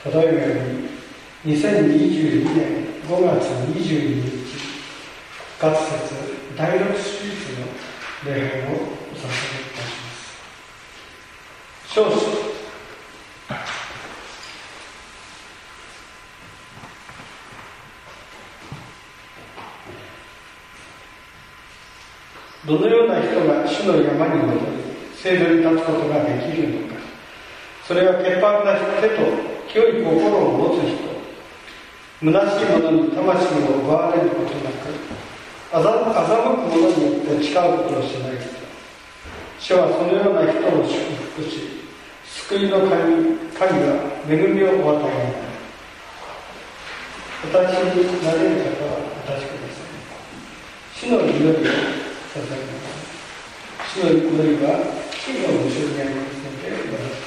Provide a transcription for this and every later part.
ただいまより2022年5月22日復活節第6手術の礼拝をお捧げいたします。召使どのような人が主の山に登り聖堂に立つことができるのか。それは潔白な手と清い心を持つ人、虚しい者に魂を奪われることなく、欺く者によって誓うことをしない人。主はそのような人を祝福し、救いの神が恵みをお与えになる。私になれる方はお立ちください。主の祈りを捧げます。主の祈りは金の後ろにありますので、よろしくお願いします。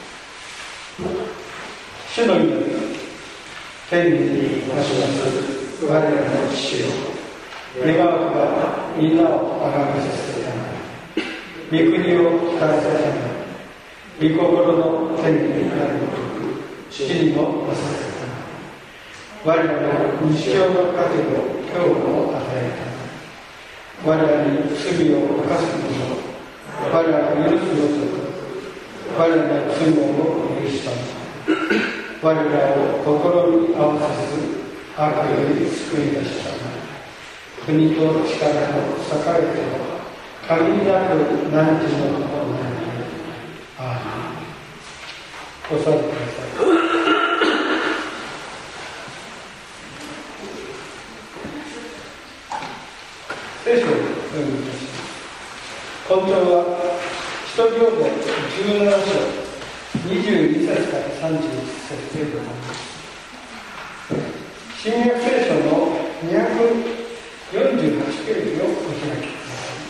主の祈り、天にいらっしゃいます我らの父よ、願わくば皆をあがめさせてたまえ、御国を聞かせてたまえ、御心の天にあるごとく地にもなさせたまえ、我らの日常の糧を今日も与えたまえ、我らに罪を犯す者、我らが許すごとく我らの罪を許したまえ、我らを心に合わせず悪より救い出したまえ、国と力と栄えても限りなく何時のことになり、アーメン。お座りください。聖書を読みいたします。今朝は使徒行伝17章22節から31節でございます。新約聖書の248ページをお開きください。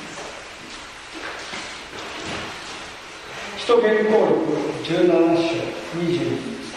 使徒言行録17章22節。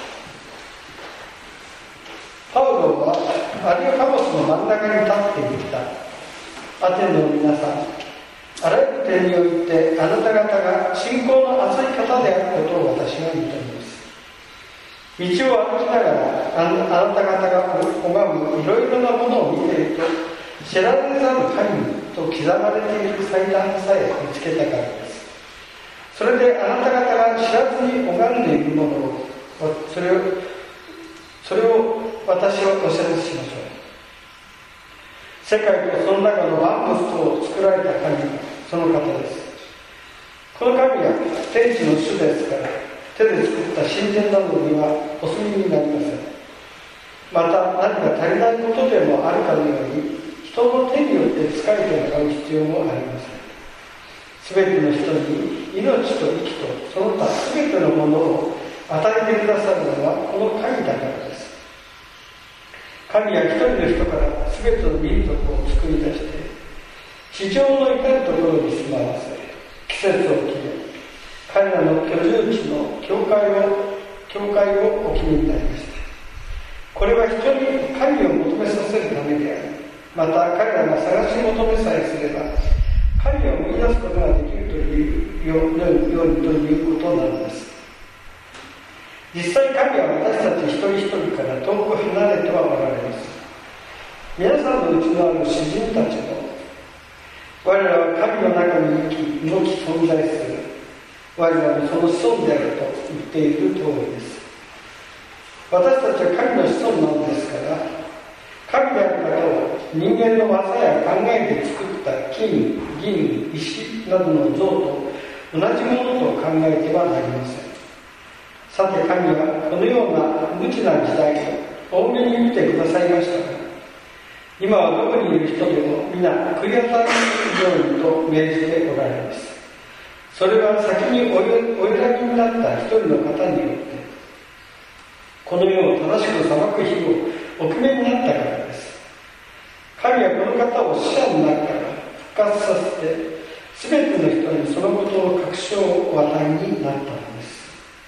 パウロはアリオパゴスの真ん中に立っていた。アテネの皆さん、あらゆる点においてあなた方が信仰の厚い方であることを私は認めます。道を歩きながらあなた方が拝むいろいろなものを見ていると、知られざる神と刻まれている祭壇さえ見つけたからです。それであなた方が知らずに拝んでいるものをそれを私はお知らせしましょう。世界とその中の万物を作られた神はその方です。この神は天地の主ですから、手で作った神殿などにはお住みになりません。また何か足りないことでもあるかのように、人の手によって仕えてもらう必要もありません。すべての人に命と息とその他すべてのものを与えてくださるのはこの神だからです。神は一人の人から全ての民族を作り出して、地上の至るところに住まわせ、季節を決め、彼らの居住地の教会をお決めになりました。これは人に神を求めさせるためであり、また彼らが探し求めさえすれば、神を見出すことができるというようにということなのです。実際神は私たち一人一人から遠く離れてはおられます。皆さんのうちのある詩人たちも、我らは神の中に動き存在する、我らもその子孫であると言っている通りです。私たちは神の子孫なのですから、神である方を人間の技や考えで作った金、銀、石などの像と同じものと考えてはなりません。さて神はこのような無知な時代を大目に見てくださいましたから、今はどこにいる人でも皆悔い改めるようにと命じておられます。それは先にお選びになった一人の方によってこの世を正しく裁く日をお決めになったからです。神はこの方を死者の中から復活させて、全ての人にそのことの確証をお与えになったのです。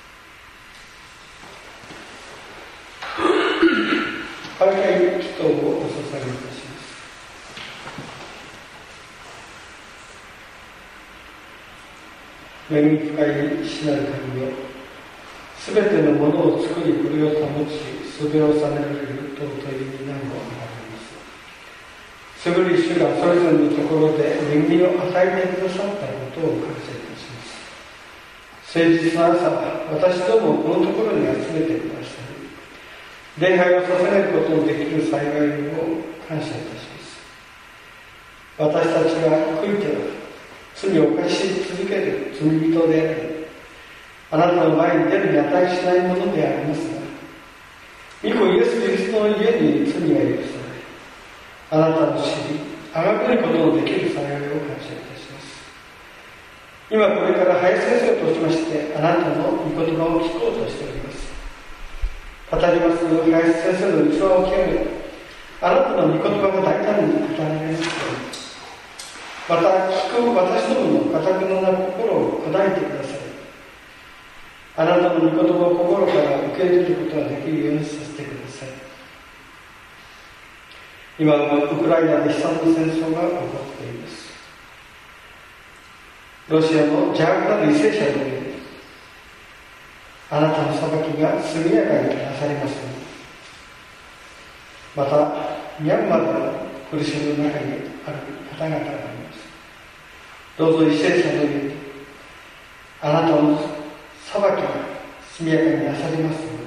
開会祈祷をお捧げいたします。恵み深い父なる神よ、 すべてのものを作り、これを保ち、すべを治められる尊い皆をあがめます。すぐり主がそれぞれのところで恵みを与えてくださったことを感謝いたします。誠実な朝、私どもをこのところに集めてください。礼拝を捧げることのできる幸いを感謝いたします。私たちが悔いては罪を犯し続ける罪人であり、あなたの前に出るに値しないものでありますが、御子イエス・キリストの家に罪が許され、あなたの知り、崇めることのできる幸いを感謝いたします。今これから林先生としまして、あなたの御言葉を聞こうとしております。語ります林先生の器を極め、あなたの御言葉が大胆に語られますように、また聞く私どもの堅くな心を砕いてください。あなたの御言葉を心から受け入れることができるようにさせてください。今ウクライナで悲惨な戦争が起こっています。ロシアの邪悪なる為政者の上にあなたの裁きが速やかになされますように、またミャンマーの苦しみの中にある方々があります。どうぞ為政者の上にあなたの裁きが速やかになされますように。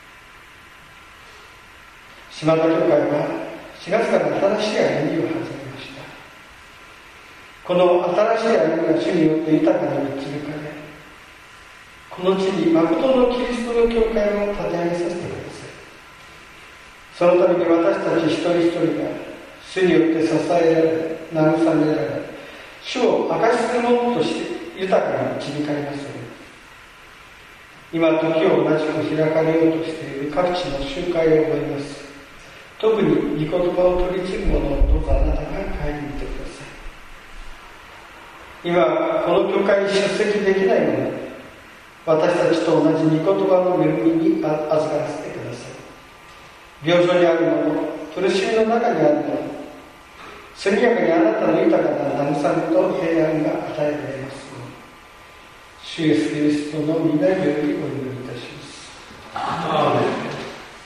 島田教会は4月から新しい歩みを始めました。この新しい歩みが主によって豊かに導かれ、この地に誠のキリストの教会を立て上げさせてください。そのために私たち一人一人が主によって支えられ、慰められ、主を証しするものとして豊かに導かれますように。今時を同じく開かれようとしている各地の集会を覚えます。特に御言葉を取り次ぐ者をどうぞあなたが顧みてください。今この教会に出席できない者、私たちと同じ御言葉の恵みに預からせてください。病床にある者、苦しみの中にある者、速やかにあなたの豊かな慰めと平安が与えられます。主イエス・キリストの皆によりお祈りいたします。アーメン。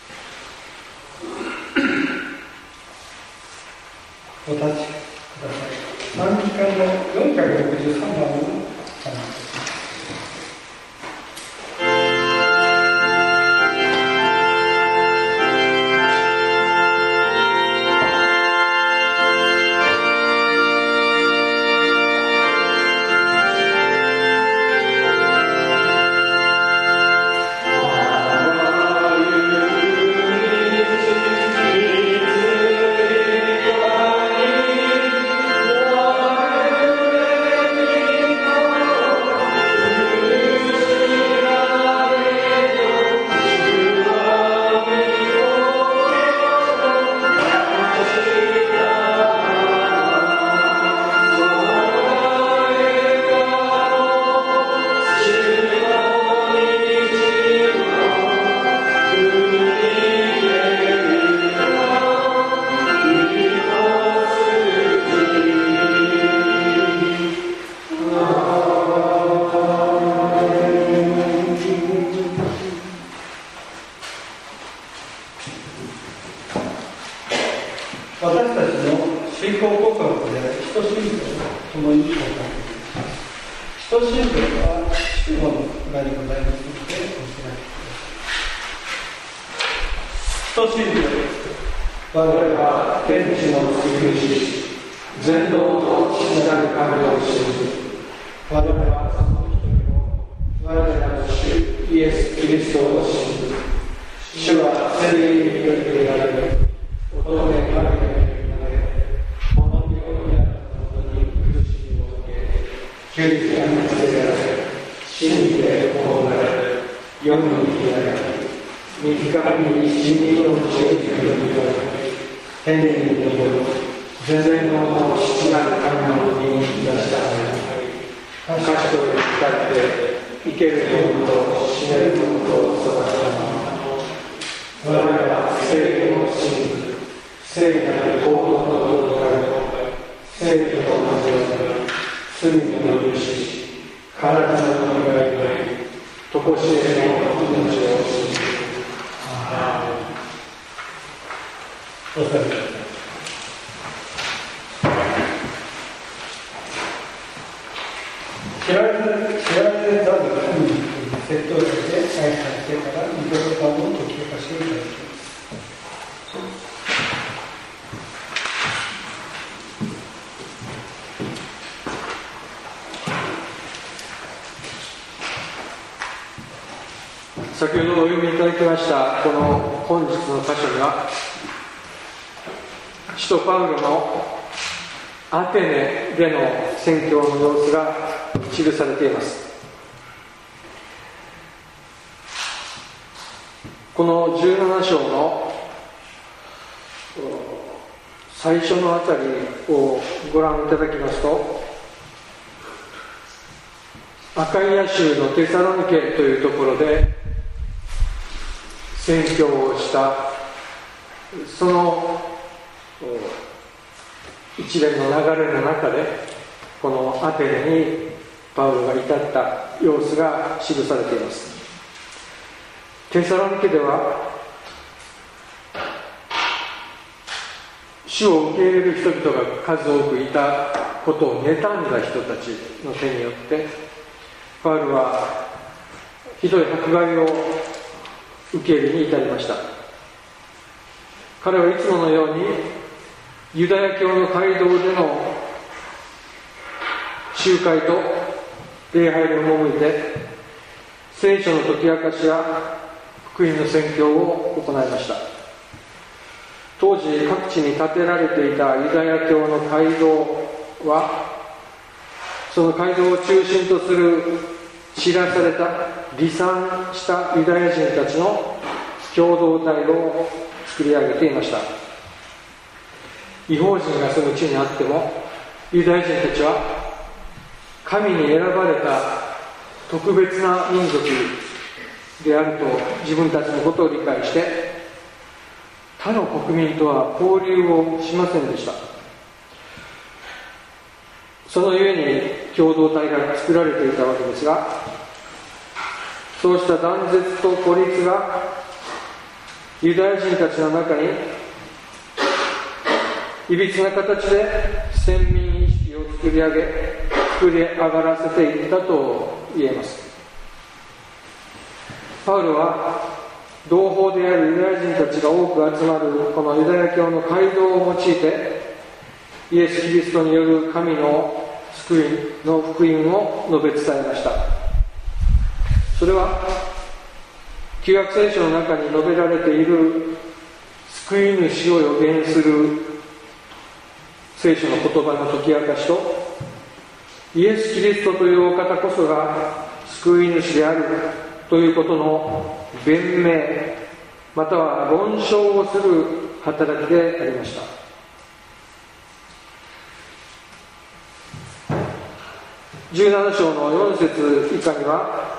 お立ちください。賛美歌の463番を唱えます。 体の願いとこしえのお座りください。知られざる神に説教して挨拶してから御言葉を解き明かしていただきます。 先ほどお読みいただきましたこの本日の箇所には、使徒パウロのアテネでの宣教の様子が記されています。この17章の最初のあたりをご覧いただきますと、アカイア州のテサロニケというところで宣教をしたその一連の流れの中で、このアテネにパウロが至った様子が記されています。テサロニケでは主を受け入れる人々が数多くいたことを妬んだ人たちの手によって、パウロはひどい迫害を受け入れに至りました。彼はいつものようにユダヤ教の街道での集会と礼拝に赴いて、聖書の解き明かしや福音の宣教を行いました。当時各地に建てられていたユダヤ教の街道は、その街道を中心とする散らされた離散したユダヤ人たちの共同体を作り上げていました。異邦人が住む地にあっても、ユダヤ人たちは神に選ばれた特別な民族であると自分たちのことを理解して、他の国民とは交流をしませんでした。そのゆえに共同体が作られていたわけですが、そうした断絶と孤立がユダヤ人たちの中にいびつな形で先民意識を作り上がらせていったと言えます。パウロは同胞であるユダヤ人たちが多く集まるこのユダヤ教の街道を用いて、イエス・キリストによる神の救いの福音を述べ伝えました。それは旧約聖書の中に述べられている救い主を予言する聖書の言葉の解き明かしと、イエス・キリストというお方こそが救い主であるということの弁明、または論証をする働きでありました。17章の4節以下には、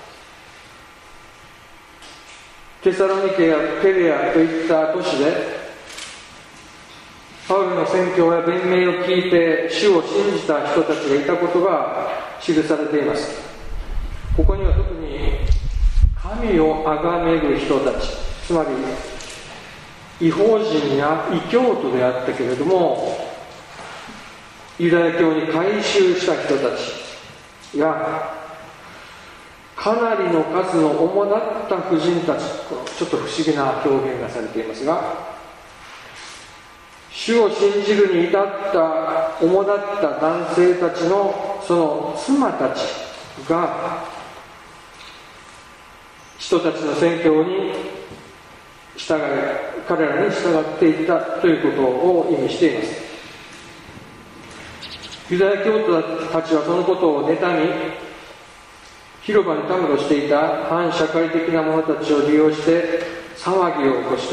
テサロニケやペレアといった都市でパウロの宣教や弁明を聞いて主を信じた人たちがいたことが記されています。ここには特に神を崇める人たち、つまり異邦人や異教徒であったけれどもユダヤ教に改宗した人たちや、かなりの数の主だった婦人たち、ちょっと不思議な表現がされていますが、主を信じるに至った主だった男性たちのその妻たちが人たちの宣教に従い、彼らに従っていったということを意味しています。ユダヤ教徒たちはそのことを妬み、広場にたむろしていた反社会的な者たちを利用して騒ぎを起こして、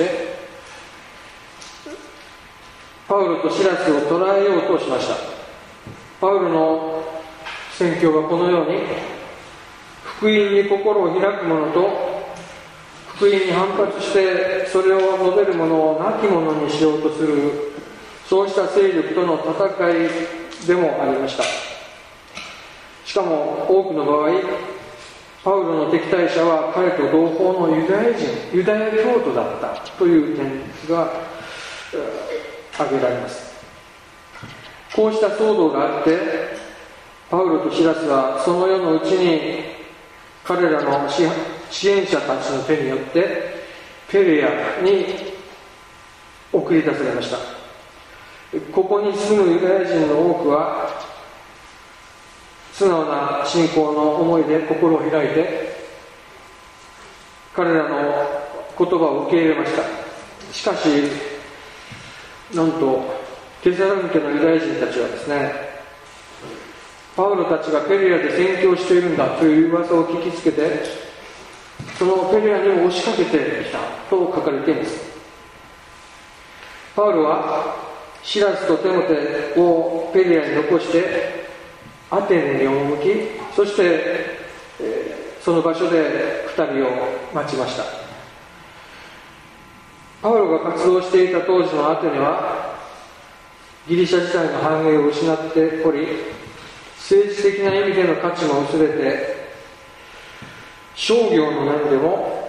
パウロとシラスを捕らえようとしました。パウロの宣教はこのように、福音に心を開く者と福音に反発してそれを述べる者を亡き者にしようとする、そうした勢力との戦いでもありました。しかも多くの場合、パウロの敵対者は彼と同胞のユダヤ教徒だったという点が挙げられます。こうした騒動があって、パウロとシラスはその夜のうちに彼らの支援者たちの手によってペレアに送り出されました。ここに住むユダヤ人の多くは素直な信仰の思いで心を開いて彼らの言葉を受け入れました。しかしなんとテサロニケのユダヤ人たちはですね、パウロたちがペレアで宣教しているんだという噂を聞きつけて、そのペレアにも押しかけてきたと書かれています。パウロはシラスとテモテをペレアに残してアテネに赴き、そして、その場所で2人を待ちました。パウロが活動していた当時のアテネはギリシャ時代の繁栄を失っており、政治的な意味での価値も薄れて、商業の面でも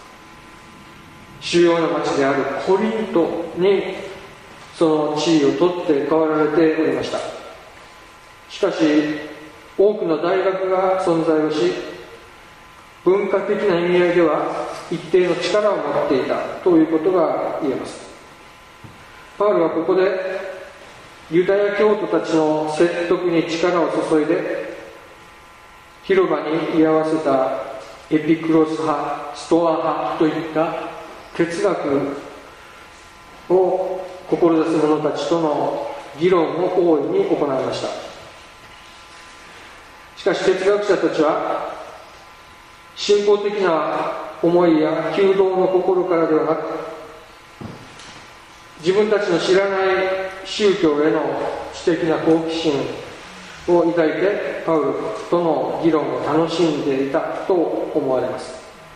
主要な町であるコリントにその地位を取って代わられておりました。しかし多くの大学が存在をし、文化的な意味合いでは一定の力を持っていたということが言えます。パウロはここでユダヤ教徒たちの説得に力を注いで、広場に居合わせたエピクロス派、ストア派といった哲学を志す者たちとの議論を大いに行いました。しかし哲学者たちは信仰的な思いや求道の心からではなく、自分たちの知らない宗教への知的な好奇心を抱いてパウロとの議論を楽しんでいたと思われます。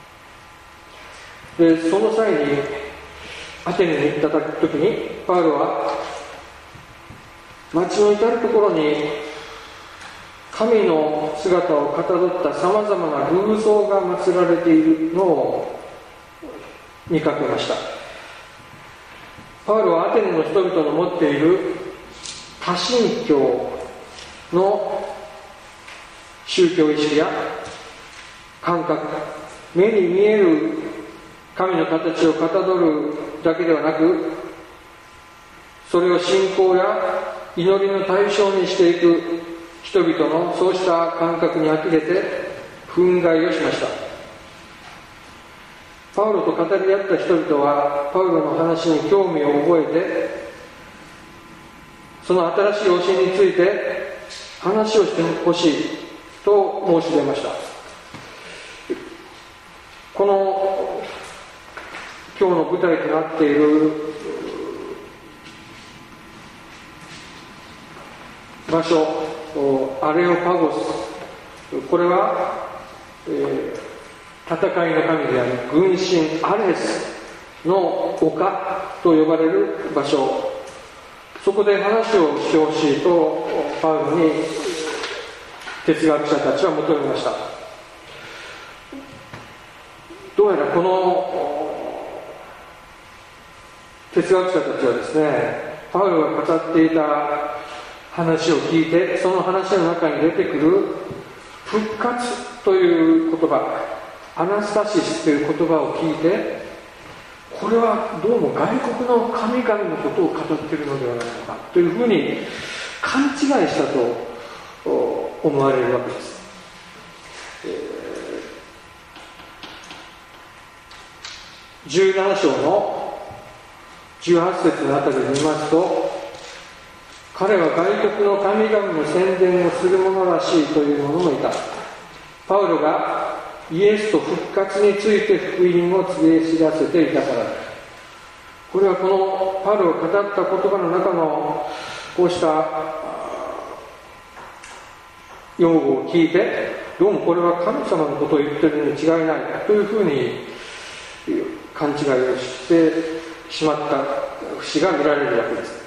で、その際にアテネに行った時にパウロは町の至るところに神の姿をかたどったさまざまな偶像が祀られているのを見かけました。パウロはアテネの人々の持っている多神教の宗教意識や感覚、目に見える神の形をかたどるだけではなく、それを信仰や祈りの対象にしていく人々のそうした感覚に呆れて憤慨をしました。パウロと語り合った人々はパウロの話に興味を覚えて、その新しい教えについて話をしてほしいと申し出ました。この今日の舞台となっている場所、アレオパゴス、これは、戦いの神である軍神アレスの丘と呼ばれる場所、そこで話をしてほしいとパウロに哲学者たちは求めました。どうやらこの哲学者たちはですね、パウロが語っていた話を聞いて、その話の中に出てくる復活という言葉、アナスタシスという言葉を聞いて、これはどうも外国の神々のことを語っているのではないのかというふうに勘違いしたと思われるわけです。17章の18節のあたりで見ますと、彼は外国の神々の宣伝をする者らしいという者もいた。パウロがイエスと復活について福音を告げ知らせていたからだ。これはこのパウロが語った言葉の中のこうした用語を聞いて、どうもこれは神様のことを言っているに違いないというふうに勘違いをしてしまった節が見られるわけです。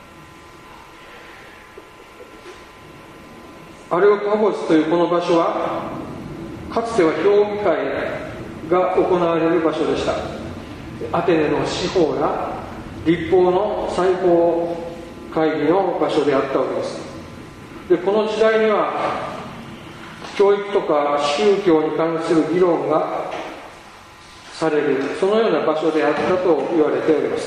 アレオパゴスというこの場所はかつては評議会が行われる場所でした。アテネの司法や立法の最高会議の場所であったわけです。で、この時代には教育とか宗教に関する議論がされる、そのような場所であったと言われております。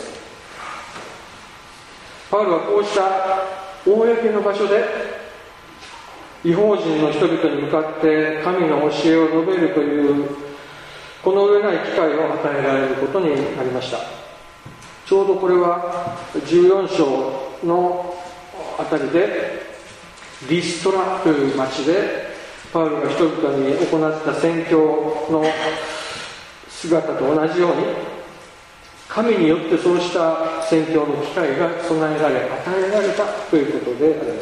パウロはこうした公の場所で異邦人の人々に向かって神の教えを述べるというこの上ない機会を与えられることになりました。ちょうどこれは14章のあたりでリストラという町でパウロが人々に行った宣教の姿と同じように、神によってそうした宣教の機会が備えられ与えられたということであります。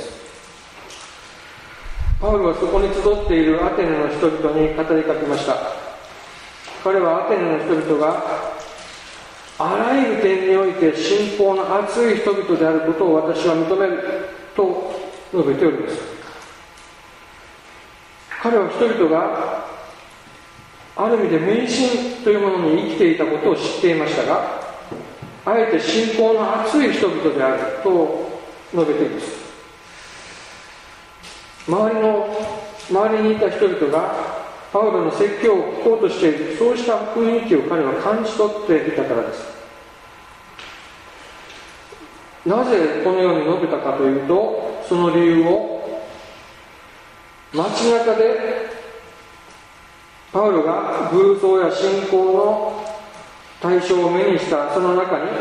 パウロはそこに集っているアテネの人々に語りかけました。彼はアテネの人々があらゆる点において信仰の熱い人々であることを私は認めると述べております。彼は人々がある意味で迷信というものに生きていたことを知っていましたが、あえて信仰の熱い人々であると述べています。周りにいた人々がパウロの説教を聞こうとしている、そうした雰囲気を彼は感じ取っていたからです。なぜこのように述べたかというと、その理由を街中でパウロが偶像や信仰の対象を目にしたその中に、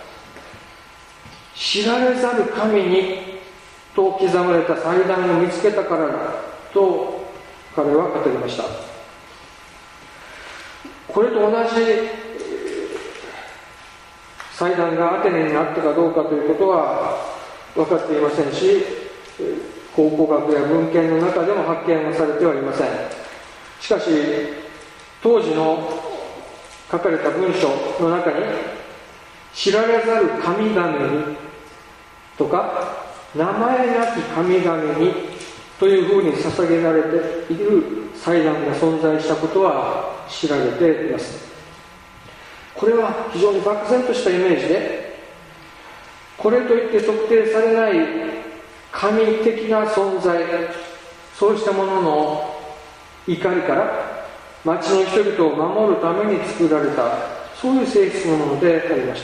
知られざる神にと刻まれた祭壇を見つけたからだと彼は語りました。これと同じ祭壇がアテネにあったかどうかということは分かっていませんし、考古学や文献の中でも発見はされてはいません。しかし当時の書かれた文書の中に、知られざる神々にとか名前なき神々にというふうに捧げられている祭壇が存在したことは知られています。これは非常に漠然としたイメージで、これといって特定されない神的な存在、そうしたものの怒りから町の人々を守るために作られた、そういう性質のものでありました。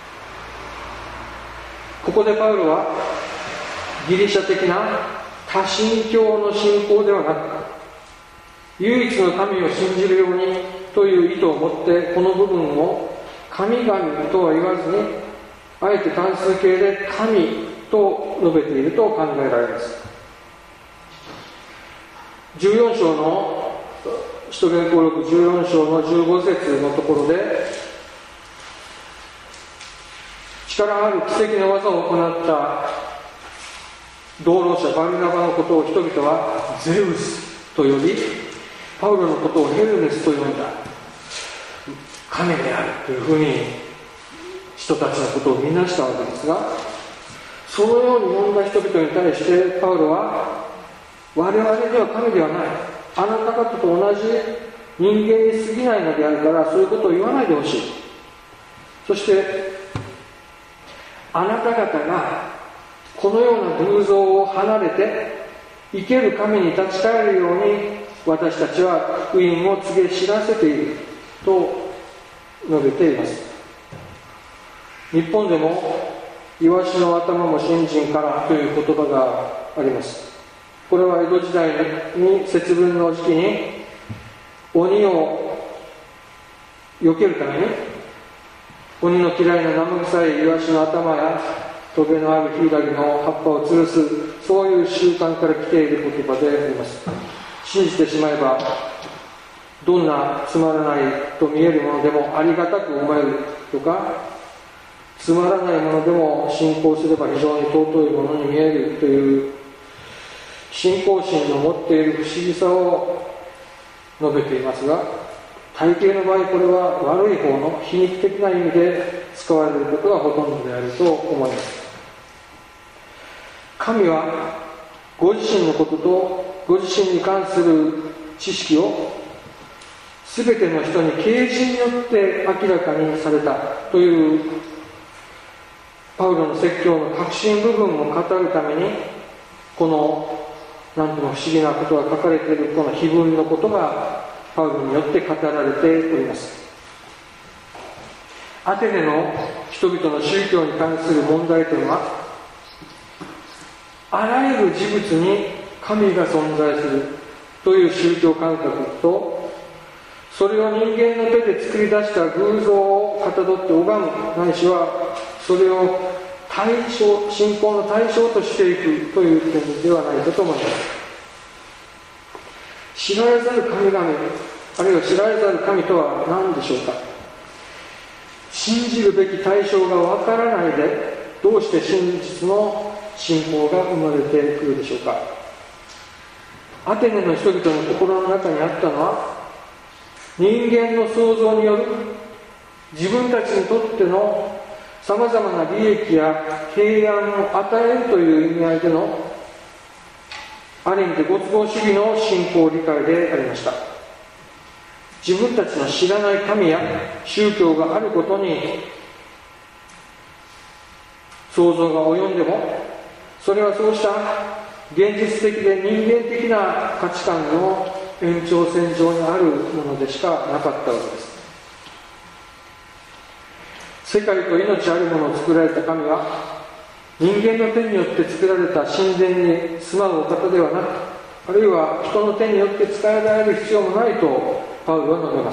ここでパウロはギリシャ的な多神教の信仰ではなく、唯一の神を信じるようにという意図を持ってこの部分を神々とは言わずに、あえて単数形で神と述べていると考えられます。14章の使徒言行録14章の15節のところで、力ある奇跡の技を行った同労者バルナバのことを人々はゼウスと呼び、パウロのことをヘルメスと呼んだ、神であるというふうに人たちのことを見なしたわけですが、そのように呼んだ人々に対してパウロは、我々には神ではない、あなた方と同じ人間に過ぎないのであるから、そういうことを言わないでほしい。そしてあなた方がこのような偶像を離れて生ける神に立ち返るように、私たちは福音を告げ知らせていると述べています。日本でもイワシの頭も信心からという言葉があります。これは江戸時代に節分の時期に鬼を避けるために、鬼の嫌いな生臭いイワシの頭やトゲのあるヒイラギの葉っぱを吊るす、そういう習慣から来ている言葉であります。信じてしまえばどんなつまらないと見えるものでもありがたく思えるとか、つまらないものでも信仰すれば非常に尊いものに見えるという信仰心の持っている不思議さを述べていますが、大抵の場合これは悪い方の皮肉的な意味で使われることがほとんどであると思います。神はご自身のこととご自身に関する知識を全ての人に啓示によって明らかにされたというパウロの説教の核心部分を語るために、この何とも不思議なことが書かれているこの碑文のことがパウロによって語られております。アテネの人々の宗教に関する問題というのは、あらゆる事物に神が存在するという宗教感覚と、それを人間の手で作り出した偶像をかたどって拝む、ないしはそれを信仰の対象としていくという点ではないかと思います。知られざる神々、あるいは知られざる神とは何でしょうか。信じるべき対象がわからないで、どうして真実の信仰が生まれてくるでしょうか。アテネの人々の心の中にあったのは、人間の創造による自分たちにとってのさまざまな利益や平安を与えるという意味合いでの、ある意味でご都合主義の信仰理解でありました。自分たちの知らない神や宗教があることに想像が及んでも、それはそうした現実的で人間的な価値観の延長線上にあるものでしかなかったわけです。世界と命あるものを作られた神は、人間の手によって作られた神殿に住まうお方ではなく、あるいは人の手によって使えられる必要もないとパウロは述べます。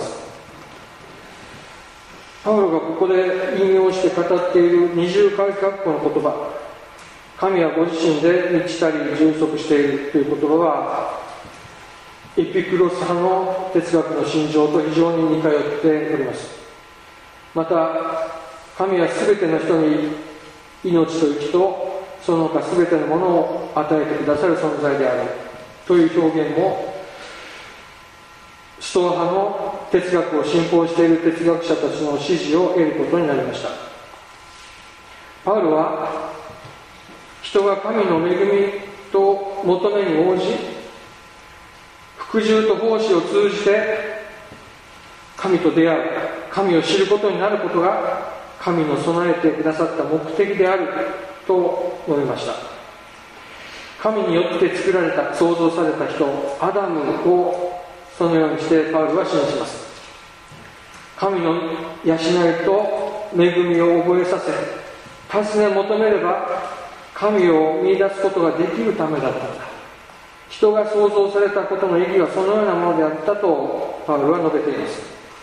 パウロがここで引用して語っている二重改革語の言葉、神はご自身で満ちたり充足しているという言葉は、エピクロス派の哲学の信条と非常に似通っております。また、神はすべての人に命と生きとその他すべてのものを与えてくださる存在であるという表現も、ストア派の哲学を信奉している哲学者たちの支持を得ることになりました。パウロは、人が神の恵みと求めに応じ、服従と奉仕を通じて神と出会う、神を知ることになることが神の備えてくださった目的であると述べました。神によって作られた、創造された人アダムをそのようにしてパウロは信じます。神の養いと恵みを覚えさせ、尋ね求めれば神を見出すことができるためだったんだ。人が創造されたことの意義はそのようなものであったとパウロは述べています。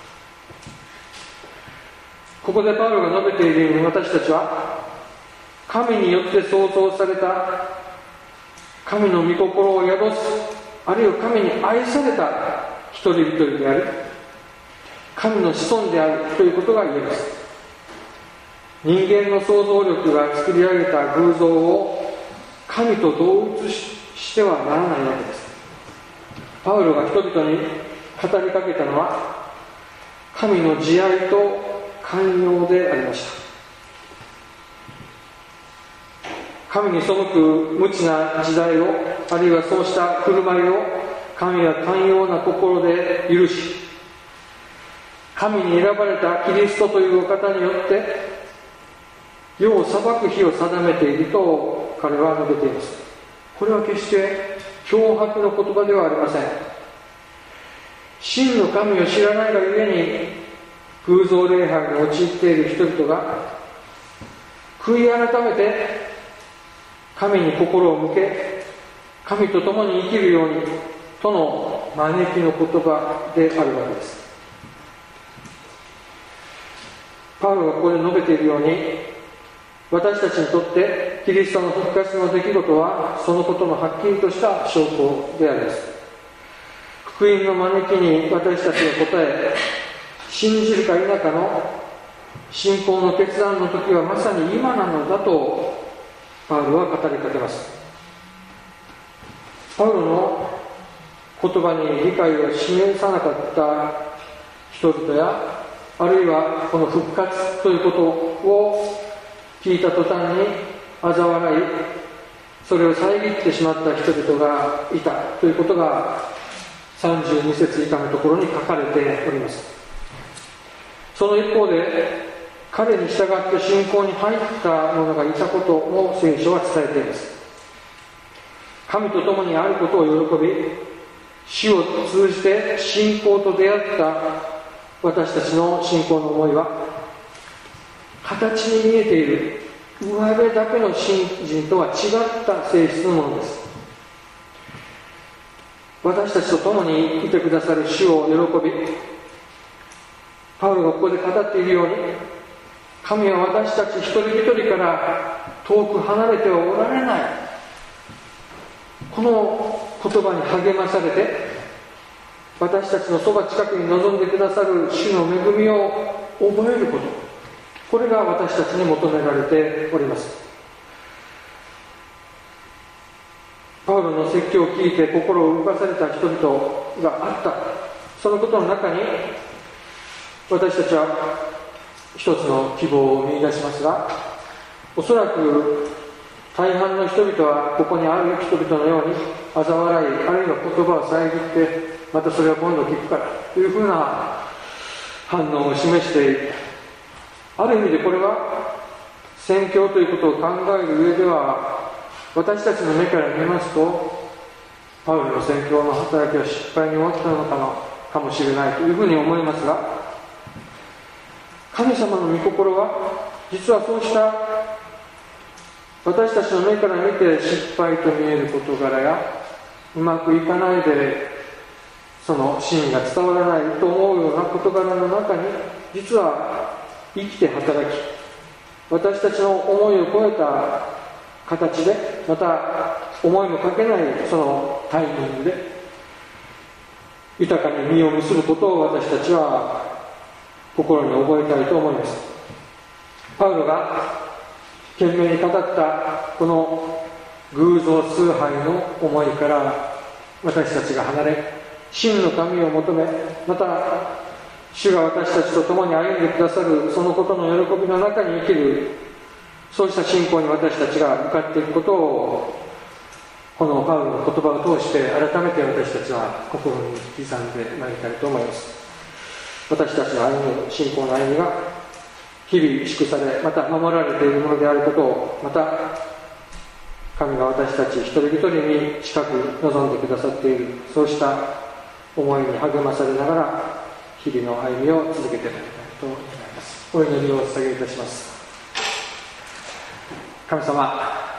ここでパウロが述べているように、私たちは神によって創造された神の御心を宿す、あるいは神に愛された一人一人であり、神の子孫であるということが言えます。人間の創造力が作り上げた偶像を神と同一してはならないわけです。パウロが人々に語りかけたのは、神の慈愛と寛容でありました。神に背く無知な時代を、あるいはそうした振る舞いを神は寛容な心で許し、神に選ばれたキリストというお方によって世を裁く日を定めていると彼は述べています。これは決して脅迫の言葉ではありません。真の神を知らないがゆえに偶像礼拝に陥っている人々が悔い改めて神に心を向け、神と共に生きるようにとの招きの言葉であるわけです。パウロがここで述べているように、私たちにとってキリストの復活の出来事はそのことのはっきりとした証拠であります。福音の招きに私たちが答え、信じるか否かの信仰の決断の時はまさに今なのだとパウロは語りかけます。パウロの言葉に理解を示さなかった人々や、あるいはこの復活ということを聞いた途端に嘲笑い、それを遮ってしまった人々がいたということが32節以下のところに書かれております。その一方で、 彼に従って信仰に入った者がいたことを聖書は伝えています。神と共にあることを喜び、死を通じて信仰と出会った私たちの信仰の思いは、形に見えている上辺だけの信心とは違った性質のものです。私たちと共にいてくださる主を喜び、パウロがここで語っているように、神は私たち一人一人から遠く離れてはおられない、この言葉に励まされて、私たちのそば近くに臨んでくださる主の恵みを覚えること、これが私たちに求められております。パウロの説教を聞いて心を動かされた人々があった、そのことの中に私たちは一つの希望を見出しますが、おそらく大半の人々はここにある人々のように嘲笑い、あるいは言葉を遮って、またそれは今度聞くからというふうな反応を示している。ある意味でこれは宣教ということを考える上では、私たちの目から見ますとパウロの宣教の働きは失敗に終わったのかもしれないというふうに思いますが、神様の御心は実はそうした私たちの目から見て失敗と見える事柄や、うまくいかないでその真意が伝わらないと思うような事柄の中に、実は生きて働き、私たちの思いを超えた形で、また思いもかけないそのタイミングで豊かに実を結ぶことを私たちは心に覚えたいと思います。パウロが懸命に語ったこの偶像崇拝の思いから私たちが離れ、真の神を求め、また主が私たちと共に歩んでくださるそのことの喜びの中に生きる、そうした信仰に私たちが向かっていくことを、このパウロの言葉を通して改めて私たちは心に刻んでまいりたいと思います。私たちの歩む信仰の歩みが日々祝され、また守られているものであることを、また神が私たち一人一人に近く望んでくださっている、そうした思いに励まされながら日々の歩みを続けてまいりたいと思います。お祈りをお捧げいたします。神様、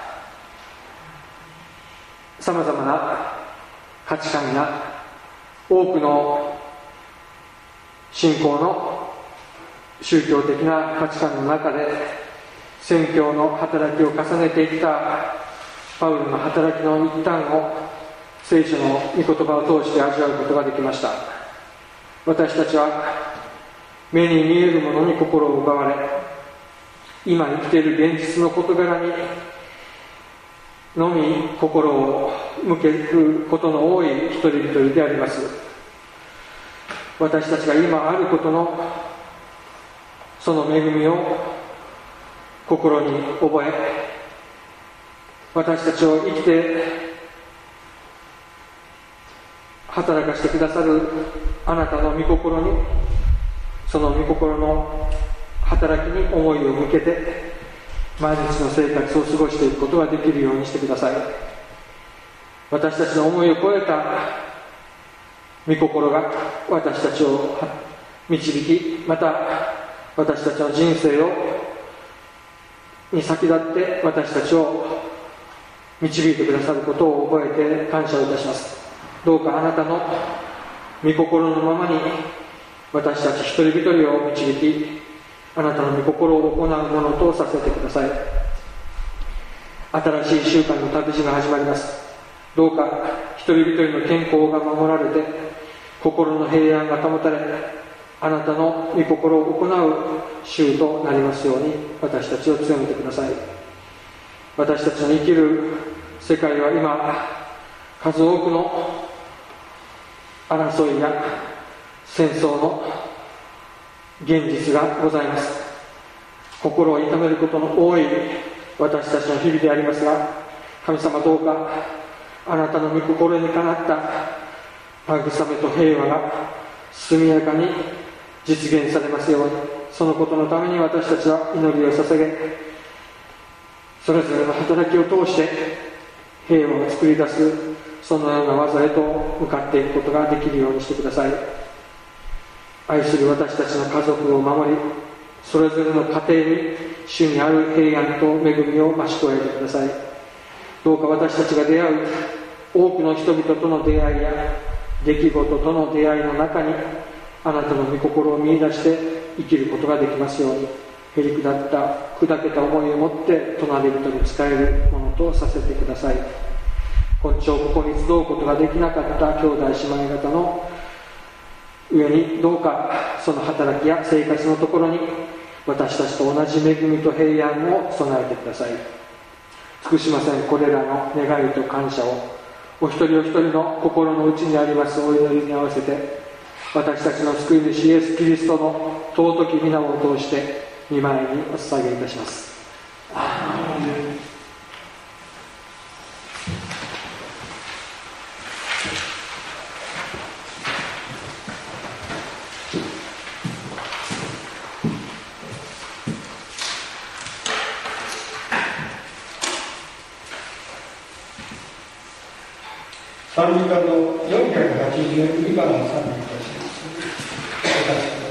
さまざまな価値観や多くの信仰の宗教的な価値観の中で宣教の働きを重ねていったパウロの働きの一端を聖書の御言葉を通して味わうことができました。私たちは目に見えるものに心を奪われ、今生きている現実の事柄にのみ心を向けることの多い一人一人であります。私たちが今あることのその恵みを心に覚え、私たちを生きて働かせてくださるあなたの御心に、その御心の働きに思いを向けて毎日の生活を過ごしていくことができるようにしてください。私たちの思いを超えた御心が私たちを導き、また私たちの人生に先立って私たちを導いてくださることを覚えて感謝をいたします。どうかあなたの御心のままに私たち一人一人を導き、あなたの御心を行うものとさせてください。新しい週間の旅路が始まります。どうか一人一人の健康が守られて、心の平安が保たれ、あなたの御心を行う週となりますように私たちを強めてください。私たちの生きる世界は今数多くの争いや戦争の現実がございます。心を痛めることの多い私たちの日々でありますが、神様どうかあなたの御心にかなった慰めと平和が速やかに実現されますように、 そのことのために私たちは祈りを捧げ、それぞれの働きを通して平和を作り出す、そのような技へと向かっていくことができるようにしてください。愛する私たちの家族を守り、それぞれの家庭に主にある平安と恵みを増し加えてください。どうか私たちが出会う多くの人々との出会いや出来事との出会いの中に、あなたの御心を見出して生きることができますように、へりくだった砕けた思いを持って隣人に仕えるものとさせてください。今朝ここに集うことができなかった兄弟姉妹方の上に、どうかその働きや生活のところに私たちと同じ恵みと平安を備えてください。尽くしませんこれらの願いと感謝をお一人お一人の心の内にありますお祈りに合わせて、私たちの救い主イエス・キリストの尊き皆を通して御前にお捧げいたします。アーメン。 賛美歌の482番を賛美いたします。お出しください。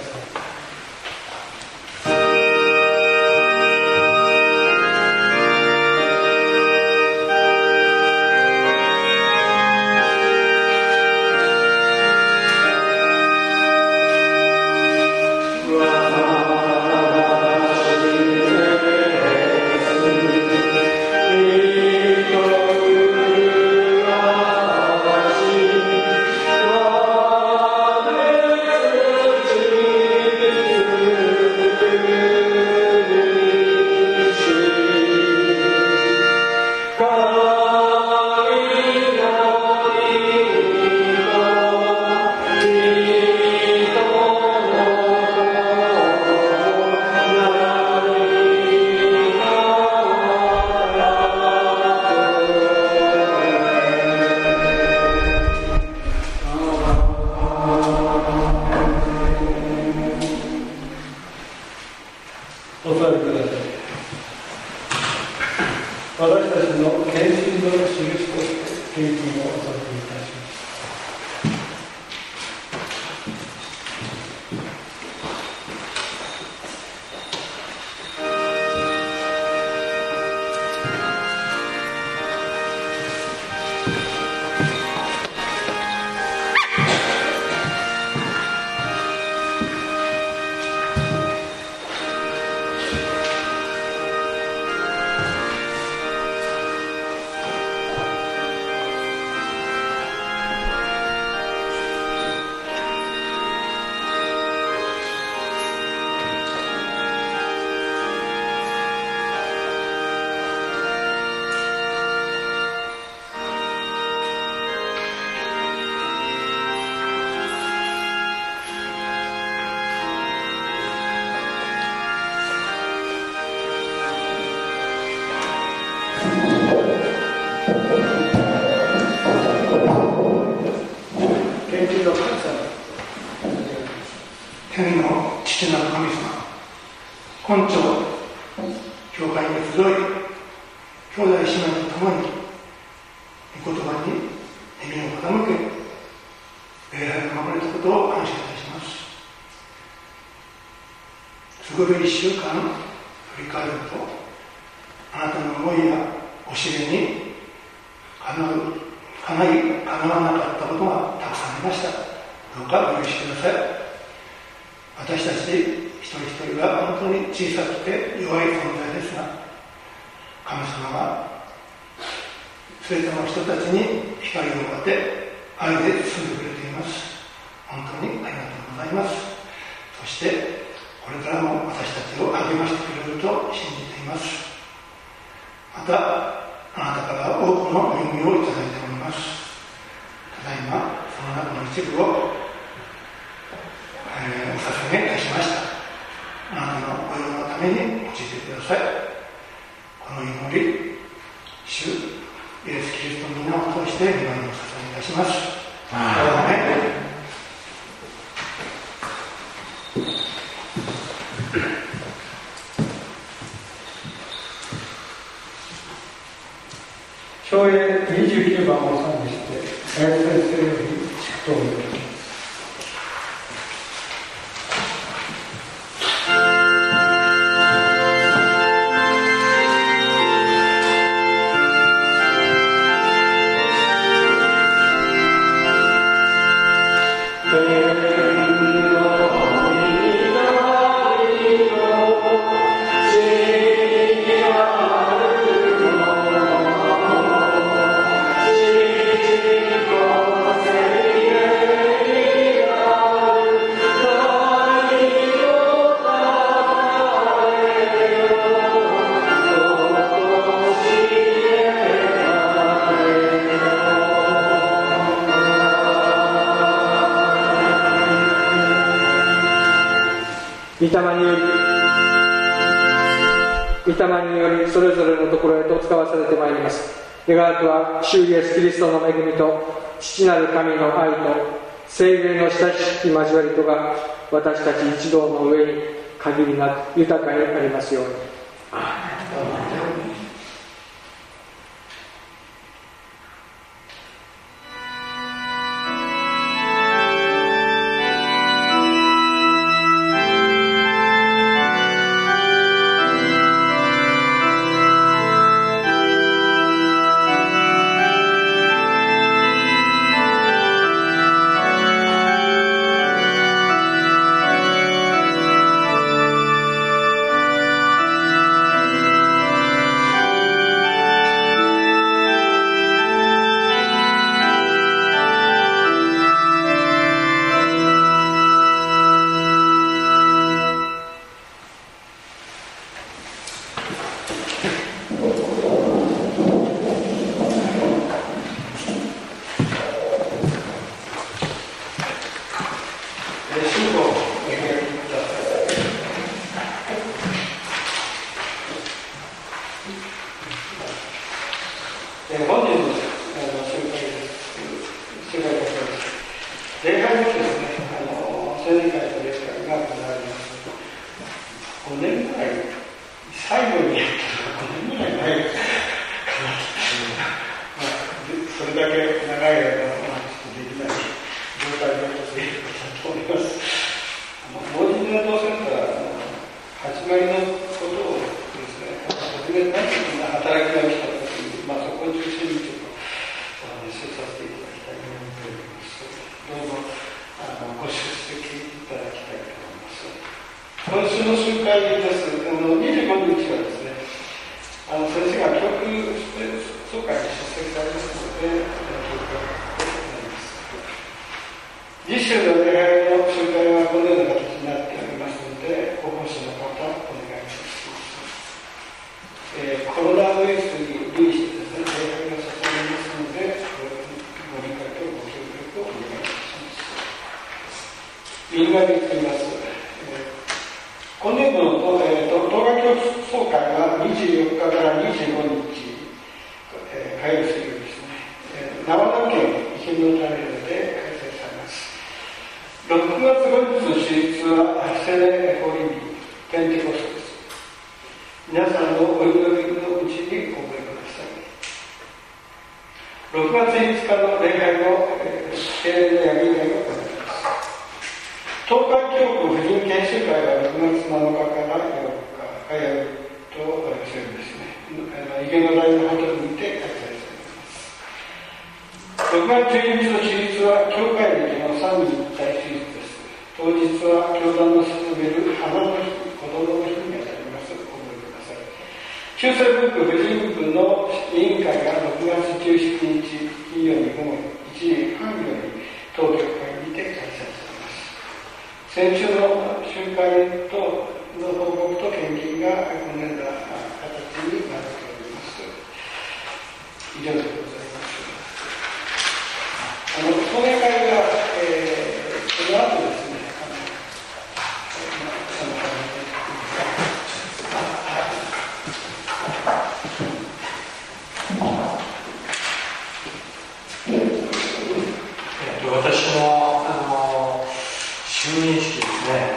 天の父なる神様、今朝教会に集い、兄弟姉妹と共に御言葉に耳を傾け、礼拝を守れたことを感謝いたします。過ぐる1週間振り返ると、あなたの思いや教えに叶わなかったことがたくさんありました。どうかお許しください。私たち一人一人は本当に小さくて弱い存在ですが、神様は全ての人たちに光を当て、愛で包んでくれています。本当にありがとうございます。そしてこれからも私たちを励ましてくれると信じています。またあなたから多くの恵みをいただいております。ただいまその中の一部をお捧げいたしました。あなたの御用のために用いてください。この祈り、主イエス・キリストの皆を通して御前にお捧げいたします。アーメン。 昭栄29番を賛美して、林先生より祝祷をいたします。 御霊によりそれぞれのところへと使わされてまいります。願わくは主イエスキリストの恵みと父なる神の愛と聖霊の親しき交わりとが私たち一同の上に限りなく豊かにありますように。 私も就任式ですね、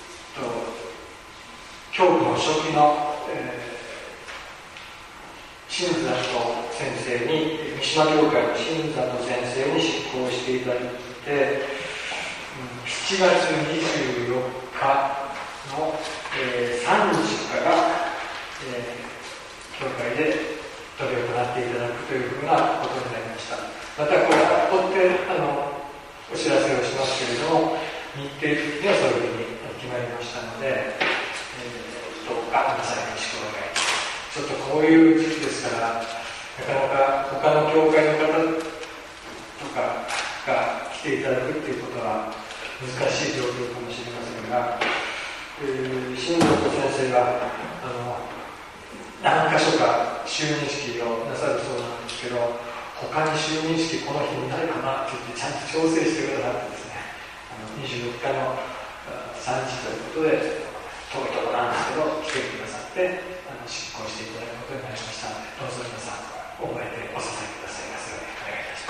教区の初期の、 新里先生に、三島教会の新里先生に執行していただいて、7月24日の、3時から、教会で執り行っていただくというふうなことになりました。またこれは追ってお知らせをしますけれども、日程的にはそういうふうに決まりましたので、どうか皆さんよろしくお願いします。ちょっとこういう時期ですから、なかなか他の教会の方とかが来ていただくっていうことは難しい状況かもしれませんが、新里先生が何か所か就任式をなさるそうなんですけど、他に就任式この日にないかなって言ってちゃんと調整してくださってですね、24日の3時ということで遠いところなんですけど来てくださって執行していただくことになりましたので、どうぞ皆さん覚えてお支えくださいますようにお願いいたし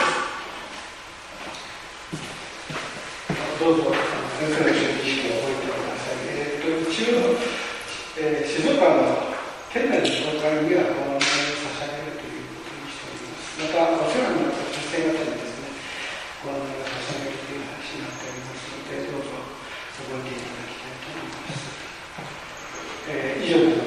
ます。 どうぞ先生の就任式を覚えてください。静岡の県内の教会にはご案内を差し上げるということにしております。またお世話になった先生方にですね、ご案内を差し上げるという話になっておりますので、どうぞ覚えていただきたいと思います。以上でございます。